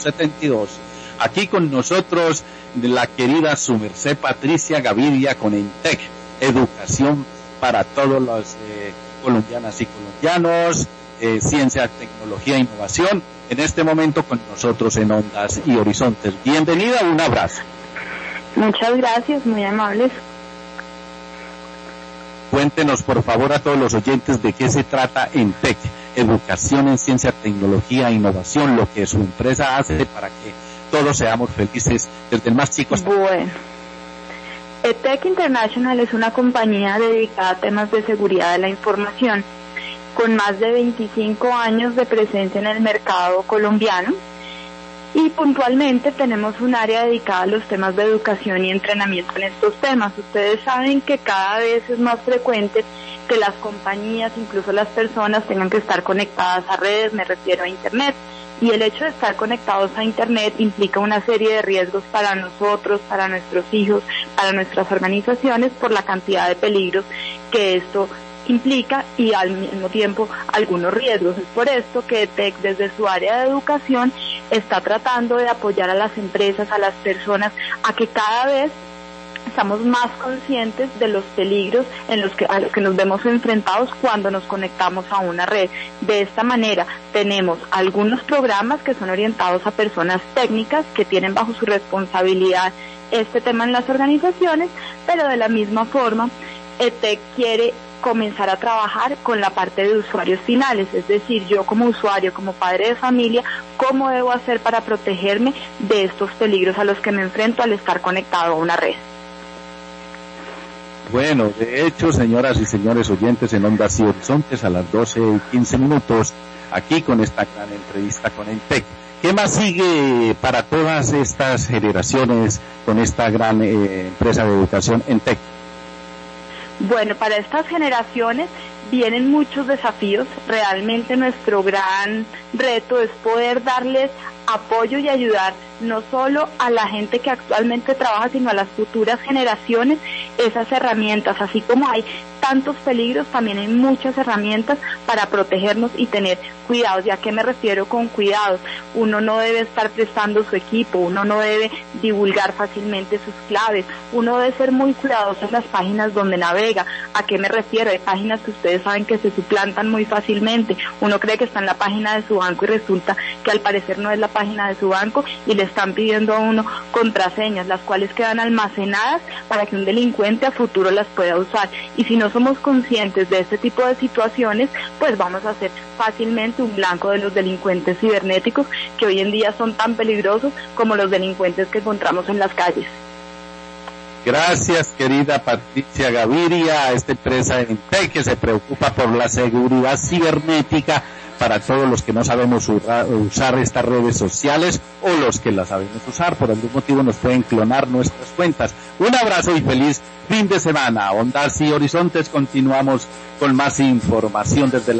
72. Aquí con nosotros la querida su merced Patricia Gaviria con ENTEC, educación para todos los colombianas y colombianos, ciencia, tecnología e innovación, en este momento con nosotros en Ondas y Horizontes. Bienvenida, un abrazo. Muchas gracias, muy amables. Cuéntenos por favor a todos los oyentes de qué se trata ENTEC, educación en ciencia, tecnología e innovación, lo que su empresa hace para que todos seamos felices, desde el más chico hasta... Bueno, ENTEC International es una compañía dedicada a temas de seguridad de la información, con más de 25 años de presencia en el mercado colombiano, y puntualmente tenemos un área dedicada a los temas de educación y entrenamiento en estos temas. Ustedes saben que cada vez es más frecuente que las compañías, incluso las personas, tengan que estar conectadas a redes, me refiero a Internet, y el hecho de estar conectados a Internet implica una serie de riesgos para nosotros, para nuestros hijos, para nuestras organizaciones, por la cantidad de peligros que esto implica y al mismo tiempo algunos riesgos. Es por esto que ENTEC desde su área de educación está tratando de apoyar a las empresas, a las personas, a que cada vez estamos más conscientes de los peligros a los que nos vemos enfrentados cuando nos conectamos a una red. De esta manera tenemos algunos programas que son orientados a personas técnicas que tienen bajo su responsabilidad este tema en las organizaciones, pero de la misma forma ENTEC quiere comenzar a trabajar con la parte de usuarios finales, es decir, yo como usuario, como padre de familia, ¿cómo debo hacer para protegerme de estos peligros a los que me enfrento al estar conectado a una red? Bueno, de hecho, señoras y señores oyentes en Ondas y Horizontes, a las 12:15, aquí con esta gran entrevista con ENTEC. ¿Qué más sigue para todas estas generaciones con esta gran empresa de educación ENTEC? Bueno, para estas generaciones vienen muchos desafíos. Realmente nuestro gran reto es poder darles apoyo y ayudar no solo a la gente que actualmente trabaja, sino a las futuras generaciones, esas herramientas. Así como hay tantos peligros, también hay muchas herramientas para protegernos y tener cuidados. ¿Y a qué me refiero con cuidados? Uno no debe estar prestando su equipo, uno no debe divulgar fácilmente sus claves, uno debe ser muy cuidadoso en las páginas donde navega. ¿A qué me refiero? Hay páginas que ustedes saben que se suplantan muy fácilmente. Uno cree que está en la página de su banco y resulta que al parecer no es la página de su banco y le están pidiendo a uno contraseñas, las cuales quedan almacenadas para que un delincuente a futuro las pueda usar. Y si no somos conscientes de este tipo de situaciones, pues vamos a ser fácilmente un blanco de los delincuentes cibernéticos, que hoy en día son tan peligrosos como los delincuentes que encontramos en las calles. Gracias, querida Patricia Gaviria, esta empresa de ENTEC que se preocupa por la seguridad cibernética para todos los que no sabemos usar estas redes sociales o los que las sabemos usar. Por algún motivo nos pueden clonar nuestras cuentas. Un abrazo y feliz fin de semana. Ondas y Horizontes, continuamos con más información desde la